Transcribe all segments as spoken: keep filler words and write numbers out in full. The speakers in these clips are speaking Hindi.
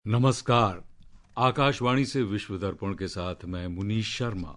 नमस्कार। आकाशवाणी से विश्व दर्पण के साथ मैं मुनीश शर्मा।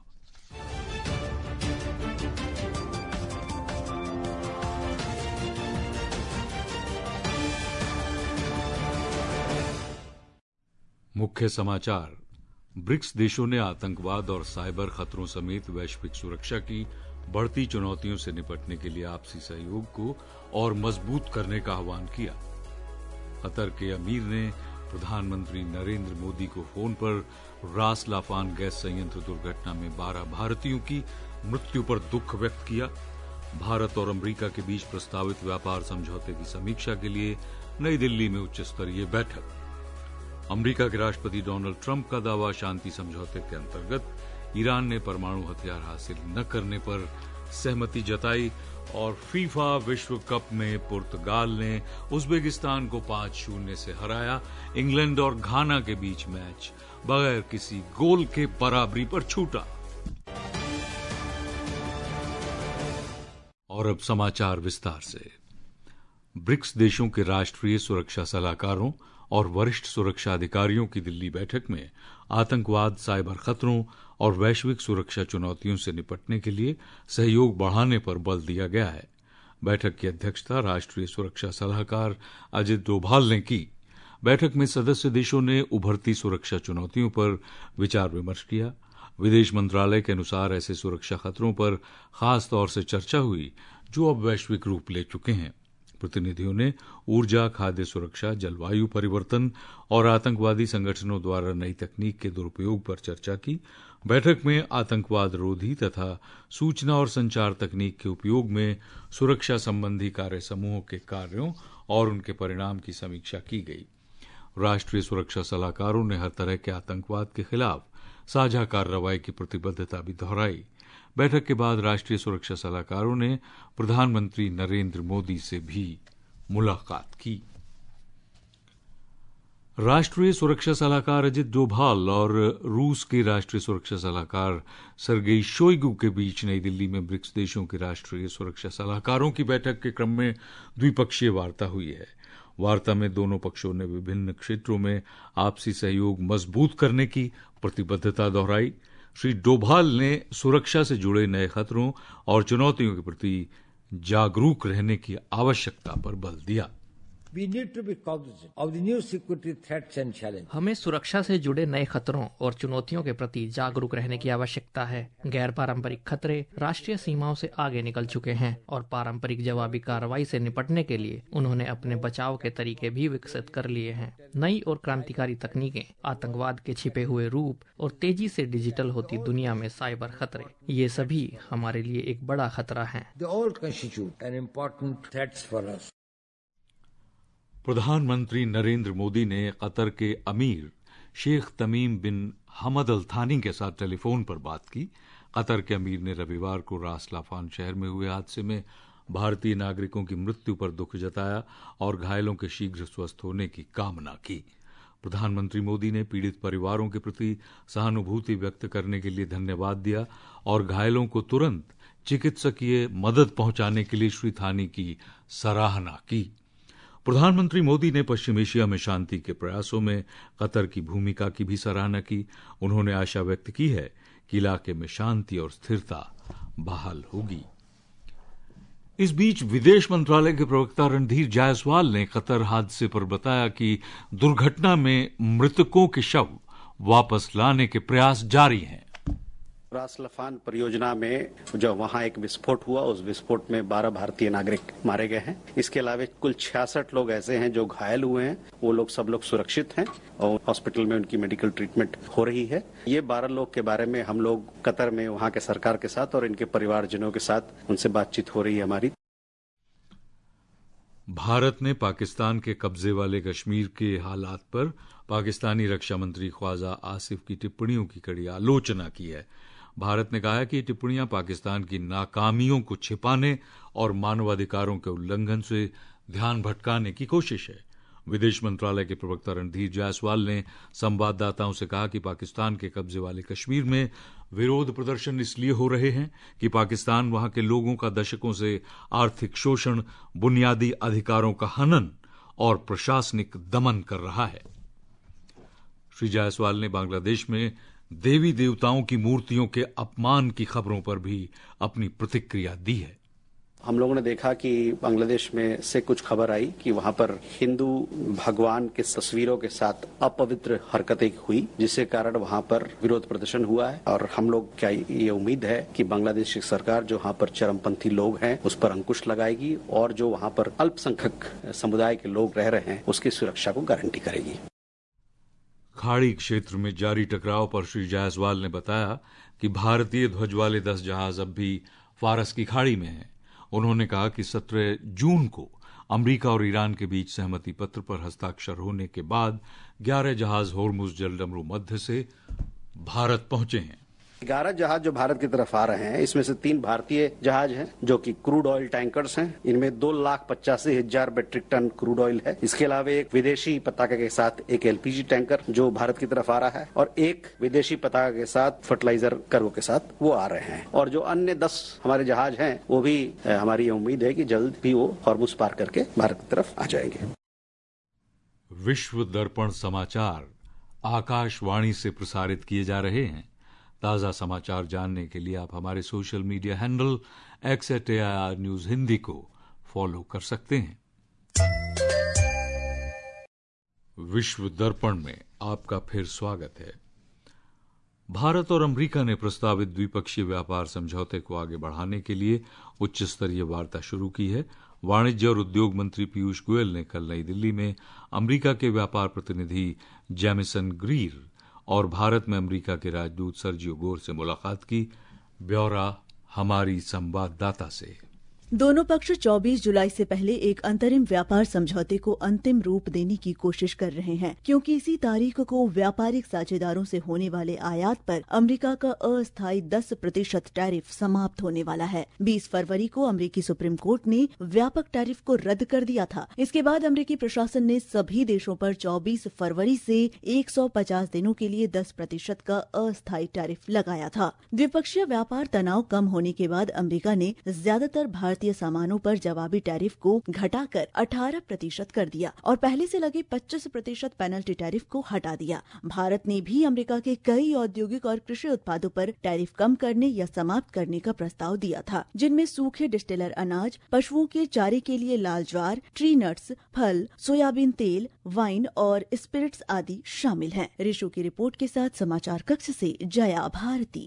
मुख्य समाचार। ब्रिक्स देशों ने आतंकवाद और साइबर खतरों समेत वैश्विक सुरक्षा की बढ़ती चुनौतियों से निपटने के लिए आपसी सहयोग को और मजबूत करने का आह्वान किया। कतर के अमीर ने प्रधानमंत्री नरेंद्र मोदी को फोन पर रास लाफान गैस संयंत्र दुर्घटना में बारह भारतीयों की मृत्यु पर दुख व्यक्त किया। भारत और अमेरिका के बीच प्रस्तावित व्यापार समझौते की समीक्षा के लिए नई दिल्ली में उच्च स्तरीय बैठक। अमेरिका के राष्ट्रपति डोनाल्ड ट्रंप का दावा, शांति समझौते के अंतर्गत ईरान ने परमाणु हथियार हासिल न करने पर सहमति जताई। और फीफा विश्व कप में पुर्तगाल ने उज्बेकिस्तान को पांच शून्य से हराया। इंग्लैंड और घाना के बीच मैच बगैर किसी गोल के बराबरी पर छूटा। और अब समाचार विस्तार से। ब्रिक्स देशों के राष्ट्रीय सुरक्षा सलाहकारों और वरिष्ठ सुरक्षा अधिकारियों की दिल्ली बैठक में आतंकवाद, साइबर खतरों और वैश्विक सुरक्षा चुनौतियों से निपटने के लिए सहयोग बढ़ाने पर बल दिया गया है। बैठक की अध्यक्षता राष्ट्रीय सुरक्षा सलाहकार अजित डोभाल ने की। बैठक में सदस्य देशों ने उभरती सुरक्षा चुनौतियों पर विचार विमर्श किया। विदेश मंत्रालय के अनुसार ऐसे सुरक्षा खतरों पर खास तौर से चर्चा हुई जो अब वैश्विक रूप ले चुके हैं। प्रतिनिधियों ने ऊर्जा, खाद्य सुरक्षा, जलवायु परिवर्तन और आतंकवादी संगठनों द्वारा नई तकनीक के दुरुपयोग पर चर्चा की। बैठक में आतंकवाद रोधी तथा सूचना और संचार तकनीक के उपयोग में सुरक्षा संबंधी कार्य समूहों के कार्यों और उनके परिणाम की समीक्षा की गई। राष्ट्रीय सुरक्षा सलाहकारों ने हर तरह के आतंकवाद के खिलाफ साझा कार्रवाई की प्रतिबद्धता भी दोहराई। बैठक के बाद राष्ट्रीय सुरक्षा सलाहकारों ने प्रधानमंत्री नरेंद्र मोदी से भी मुलाकात की। राष्ट्रीय सुरक्षा सलाहकार अजित डोभाल और रूस के राष्ट्रीय सुरक्षा सलाहकार सर्गेई शोइगु के बीच नई दिल्ली में ब्रिक्स देशों के राष्ट्रीय सुरक्षा सलाहकारों की बैठक के क्रम में द्विपक्षीय वार्ता हुई है। वार्ता में दोनों पक्षों ने विभिन्न क्षेत्रों में आपसी सहयोग मजबूत करने की प्रतिबद्धता दोहराई। श्री डोभाल ने सुरक्षा से जुड़े नए खतरों और चुनौतियों के प्रति जागरूक रहने की आवश्यकता पर बल दिया। We need to be cognizant of the new security threats and challenges. हमें सुरक्षा से जुड़े नए खतरों और चुनौतियों के प्रति जागरूक रहने की आवश्यकता है। गैर पारंपरिक खतरे राष्ट्रीय सीमाओं से आगे निकल चुके हैं और पारंपरिक जवाबी कार्रवाई से निपटने के लिए उन्होंने अपने बचाव के तरीके भी विकसित कर लिए हैं। नई और क्रांतिकारी तकनीकें, आतंकवाद के छिपे हुए रूप और तेजी से डिजिटल होती दुनिया में साइबर खतरे, ये सभी हमारे लिए एक बड़ा खतरा है। They all constitute an important threats for us. प्रधानमंत्री नरेंद्र मोदी ने कतर के अमीर शेख तमीम बिन हमद अल थानी के साथ टेलीफोन पर बात की। कतर के अमीर ने रविवार को रास लाफान शहर में हुए हादसे में भारतीय नागरिकों की मृत्यु पर दुख जताया और घायलों के शीघ्र स्वस्थ होने की कामना की। प्रधानमंत्री मोदी ने पीड़ित परिवारों के प्रति सहानुभूति व्यक्त करने के लिए धन्यवाद दिया और घायलों को तुरंत चिकित्सकीय मदद पहुंचाने के लिए श्री थानी की सराहना की। प्रधानमंत्री मोदी ने पश्चिम एशिया में शांति के प्रयासों में कतर की भूमिका की भी सराहना की। उन्होंने आशा व्यक्त की है कि इलाके में शांति और स्थिरता बहाल होगी। इस बीच विदेश मंत्रालय के प्रवक्ता रणधीर जायसवाल ने कतर हादसे पर बताया कि दुर्घटना में मृतकों के शव वापस लाने के प्रयास जारी हैं। रास लाफान परियोजना में जो वहां एक विस्फोट हुआ, उस विस्फोट में बारह भारतीय नागरिक मारे गए हैं। इसके अलावा कुल छियासठ लोग ऐसे हैं जो घायल हुए हैं। वो लोग सब लोग सुरक्षित हैं और हॉस्पिटल में उनकी मेडिकल ट्रीटमेंट हो रही है। ये बारह लोग के बारे में हम लोग कतर में वहां के सरकार के साथ और इनके परिवारजनों के साथ उनसे बातचीत हो रही है हमारी। भारत ने पाकिस्तान के कब्जे वाले कश्मीर के हालात पर पाकिस्तानी रक्षा मंत्री ख्वाजा आसिफ की टिप्पणियों की कड़ी आलोचना की है। भारत ने कहा है कि ये टिप्पणियां पाकिस्तान की नाकामियों को छिपाने और मानवाधिकारों के उल्लंघन से ध्यान भटकाने की कोशिश है। विदेश मंत्रालय के प्रवक्ता रणधीर जायसवाल ने संवाददाताओं से कहा कि पाकिस्तान के कब्जे वाले कश्मीर में विरोध प्रदर्शन इसलिए हो रहे हैं कि पाकिस्तान वहां के लोगों का दशकों से आर्थिक शोषण, बुनियादी अधिकारों का हनन और प्रशासनिक दमन कर रहा है। श्री जायसवाल ने बांग्लादेश में देवी देवताओं की मूर्तियों के अपमान की खबरों पर भी अपनी प्रतिक्रिया दी है। हम लोगों ने देखा कि बांग्लादेश में से कुछ खबर आई कि वहां पर हिंदू भगवान के तस्वीरों के साथ अपवित्र हरकतें हुई, जिसके कारण वहां पर विरोध प्रदर्शन हुआ है। और हम लोग क्या ये उम्मीद है कि बांग्लादेश की सरकार जो वहां पर चरमपंथी लोग हैं उस पर अंकुश लगाएगी और जो वहां पर अल्पसंख्यक समुदाय के लोग रह रहे हैं उसकी सुरक्षा को गारंटी करेगी। खाड़ी क्षेत्र में जारी टकराव पर श्री जायसवाल ने बताया कि भारतीय ध्वज वाले दस जहाज अब भी फारस की खाड़ी में हैं। उन्होंने कहा कि सत्रह जून को अमेरिका और ईरान के बीच सहमति पत्र पर हस्ताक्षर होने के बाद ग्यारह जहाज होर्मुज जलडमरू मध्य से भारत पहुंचे हैं। ग्यारह जहाज जो भारत की तरफ आ रहे हैं, इसमें से तीन भारतीय जहाज हैं जो कि क्रूड ऑयल टैंकर्स हैं। इनमें दो लाख पचासी हजार मेट्रिक टन क्रूड ऑयल है। इसके अलावा एक विदेशी पताका के साथ एक एलपीजी टैंकर जो भारत की तरफ आ रहा है और एक विदेशी पताका के साथ फर्टिलाइजर कार्गो के साथ वो आ रहे हैं। और जो अन्य दस हमारे जहाज हैं वो भी हमारी उम्मीद है कि जल्द भी वो हॉर्मुज पार करके भारत की तरफ आ जाएंगे। विश्व दर्पण समाचार आकाशवाणी से प्रसारित किए जा रहे हैं। ताजा समाचार जानने के लिए आप हमारे social media handle X at AIR news Hindi को फॉलो कर सकते हैं। विश्व दर्पण में आपका फिर स्वागत है। भारत और अमेरिका ने प्रस्तावित द्विपक्षीय व्यापार समझौते को आगे बढ़ाने के लिए उच्च स्तरीय वार्ता शुरू की है। वाणिज्य और उद्योग मंत्री पीयूष गोयल ने कल नई दिल्ली में अमेरिका के व्यापार प्रतिनिधि जेमिसन ग्रीर और भारत में अमेरिका के राजदूत सर्जियो गोर से मुलाकात की। ब्यौरा हमारी संवाददाता से। दोनों पक्ष चौबीस जुलाई से पहले एक अंतरिम व्यापार समझौते को अंतिम रूप देने की कोशिश कर रहे हैं, क्योंकि इसी तारीख को व्यापारिक साझेदारों से होने वाले आयात पर अमेरिका का अस्थायी दस प्रतिशत टैरिफ समाप्त होने वाला है। बीस फरवरी को अमेरिकी सुप्रीम कोर्ट ने व्यापक टैरिफ को रद्द कर दिया था। इसके बाद अमेरिकी प्रशासन ने सभी देशों पर चौबीस फरवरी से एक सौ पचास दिनों के लिए दस प्रतिशत का अस्थायी टैरिफ लगाया था। द्विपक्षीय व्यापार तनाव कम होने के बाद अमेरिका ने ज्यादातर भारतीय सामानों पर जवाबी टैरिफ को घटाकर अठारह प्रतिशत कर दिया और पहले से लगे पच्चीस प्रतिशत पेनल्टी टैरिफ को हटा दिया। भारत ने भी अमेरिका के कई औद्योगिक और कृषि उत्पादों पर टैरिफ कम करने या समाप्त करने का प्रस्ताव दिया था, जिनमें सूखे डिस्टिलर अनाज, पशुओं के चारे के लिए लाल ज्वार, ट्री नट्स, फल, सोयाबीन तेल, वाइन और स्पिरिट्स आदि शामिल हैं। ऋषु की रिपोर्ट के साथ समाचार कक्ष से जया भारती।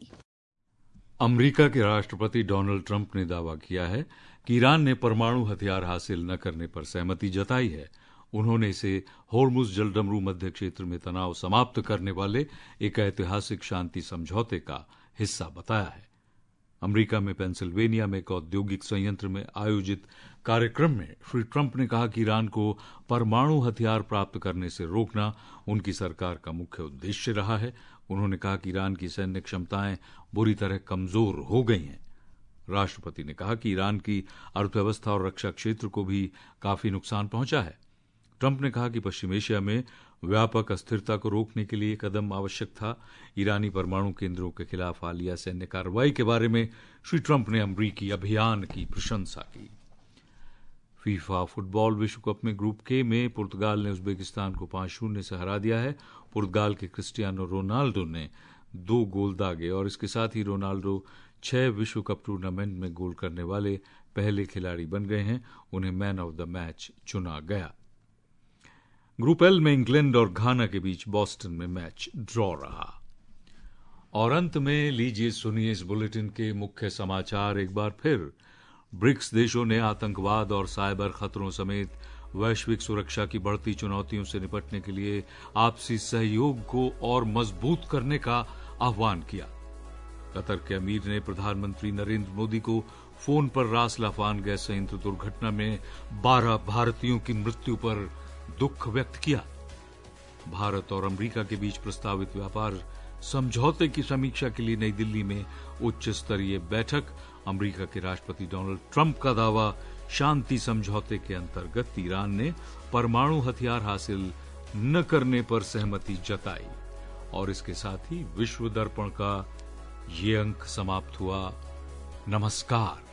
अमेरिका के राष्ट्रपति डोनाल्ड ट्रंप ने दावा किया है कि ईरान ने परमाणु हथियार हासिल न करने पर सहमति जताई है। उन्होंने इसे होर्मुज जलडमरू मध्य क्षेत्र में तनाव समाप्त करने वाले एक ऐतिहासिक शांति समझौते का हिस्सा बताया है। अमेरिका में पेंसिल्वेनिया में एक औद्योगिक संयंत्र में आयोजित कार्यक्रम में श्री ट्रंप ने कहा कि ईरान को परमाणु हथियार प्राप्त करने से रोकना उनकी सरकार का मुख्य उद्देश्य रहा है। उन्होंने कहा कि ईरान की सैन्य क्षमताएं बुरी तरह कमजोर हो गई हैं। राष्ट्रपति ने कहा कि ईरान की अर्थव्यवस्था और रक्षा क्षेत्र को भी काफी नुकसान पहुंचा है। ट्रंप ने कहा कि पश्चिम एशिया में व्यापक अस्थिरता को रोकने के लिए कदम आवश्यक था। ईरानी परमाणु केंद्रों के खिलाफ हालिया सैन्य कार्रवाई के बारे में श्री ट्रंप ने अमरीकी अभियान की प्रशंसा की। फीफा फुटबॉल विश्व कप में ग्रुप के में पुर्तगाल ने उज्बेकिस्तान को पांच शून्य से हरा दिया है। पुर्तगाल के क्रिस्टियानो रोनाल्डो ने दो गोल दागे और इसके साथ ही रोनाल्डो छह विश्व कप टूर्नामेंट में गोल करने वाले पहले खिलाड़ी बन गए हैं। उन्हें मैन ऑफ द मैच चुना गया। ग्रुप एल में इंग्लैंड और घाना के बीच बॉस्टन में मैच ड्रॉ रहा। और अंत में लीजिए सुनिए इस बुलेटिन के मुख्य समाचार एक बार फिर। ब्रिक्स देशों ने आतंकवाद और साइबर खतरों समेत वैश्विक सुरक्षा की बढ़ती चुनौतियों से निपटने के लिए आपसी सहयोग को और मजबूत करने का आह्वान किया। कतर के अमीर ने प्रधानमंत्री नरेंद्र मोदी को फोन पर रास लाफान गैस संयंत्र दुर्घटना में बारह भारतीयों की मृत्यु पर दुख व्यक्त किया। भारत और अमेरिका के बीच प्रस्तावित व्यापार समझौते की समीक्षा के लिए नई दिल्ली में उच्च स्तरीय बैठक। अमेरिका के राष्ट्रपति डोनाल्ड ट्रंप का दावा, शांति समझौते के अंतर्गत ईरान ने परमाणु हथियार हासिल न करने पर सहमति जताई। और इसके साथ ही विश्व दर्पण का ये अंक समाप्त हुआ। नमस्कार।